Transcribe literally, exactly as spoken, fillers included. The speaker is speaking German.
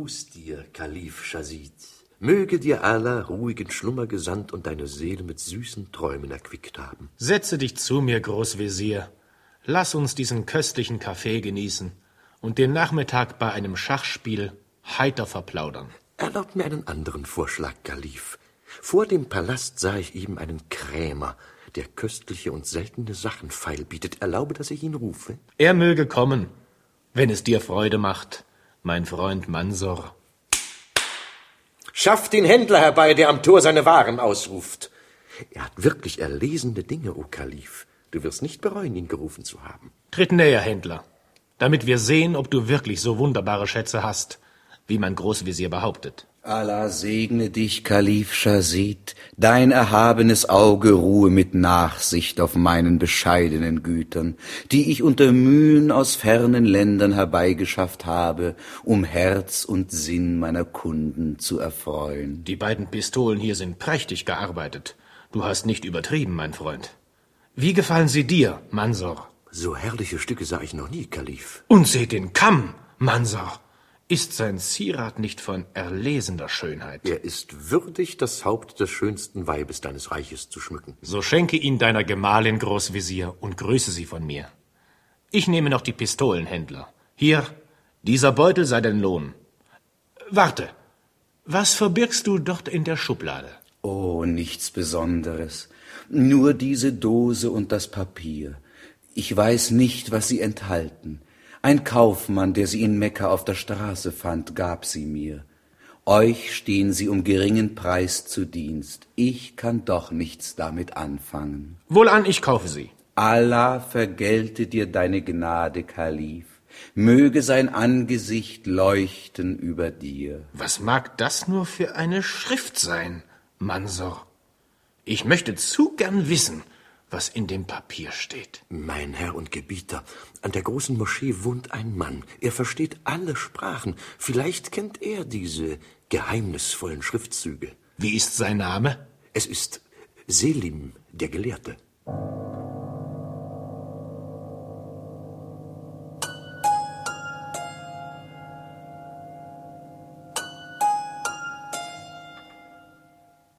Gruß dir, Kalif Schazid. Möge dir Allah ruhigen Schlummer gesandt und deine Seele mit süßen Träumen erquickt haben. Setze dich zu mir, Großvezier. Lass uns diesen köstlichen Kaffee genießen und den Nachmittag bei einem Schachspiel heiter verplaudern. Erlaubt mir einen anderen Vorschlag, Kalif. Vor dem Palast sah ich eben einen Krämer, der köstliche und seltene Sachen feilbietet. Erlaube, dass ich ihn rufe? Er möge kommen, wenn es dir Freude macht, mein Freund Mansor. Schafft den Händler herbei, der am Tor seine Waren ausruft. Er hat wirklich erlesene Dinge, o Kalif. Du wirst nicht bereuen, ihn gerufen zu haben. Tritt näher, Händler, damit wir sehen, ob du wirklich so wunderbare Schätze hast, wie mein Großvezier behauptet. Allah segne dich, Kalif Schazid. Dein erhabenes Auge ruhe mit Nachsicht auf meinen bescheidenen Gütern, die ich unter Mühen aus fernen Ländern herbeigeschafft habe, um Herz und Sinn meiner Kunden zu erfreuen. Die beiden Pistolen hier sind prächtig gearbeitet. Du hast nicht übertrieben, mein Freund. Wie gefallen sie dir, Mansor? So herrliche Stücke sah ich noch nie, Kalif. Und seht den Kamm, Mansor. Ist sein Zierat nicht von erlesener Schönheit? Er ist würdig, das Haupt des schönsten Weibes deines Reiches zu schmücken. So schenke ihn deiner Gemahlin, Großvezier, und grüße sie von mir. Ich nehme noch die Pistolen, Händler. Hier, dieser Beutel sei dein Lohn. Warte, was verbirgst du dort in der Schublade? Oh, nichts Besonderes. Nur diese Dose und das Papier. Ich weiß nicht, was sie enthalten. Ein Kaufmann, der sie in Mekka auf der Straße fand, gab sie mir. Euch stehen sie um geringen Preis zu Dienst. Ich kann doch nichts damit anfangen. Wohlan, ich kaufe sie. Allah vergelte dir deine Gnade, Kalif. Möge sein Angesicht leuchten über dir. Was mag das nur für eine Schrift sein, Mansor? Ich möchte zu gern wissen, was in dem Papier steht. Mein Herr und Gebieter, an der großen Moschee wohnt ein Mann. Er versteht alle Sprachen. Vielleicht kennt er diese geheimnisvollen Schriftzüge. Wie ist sein Name? Es ist Selim, der Gelehrte.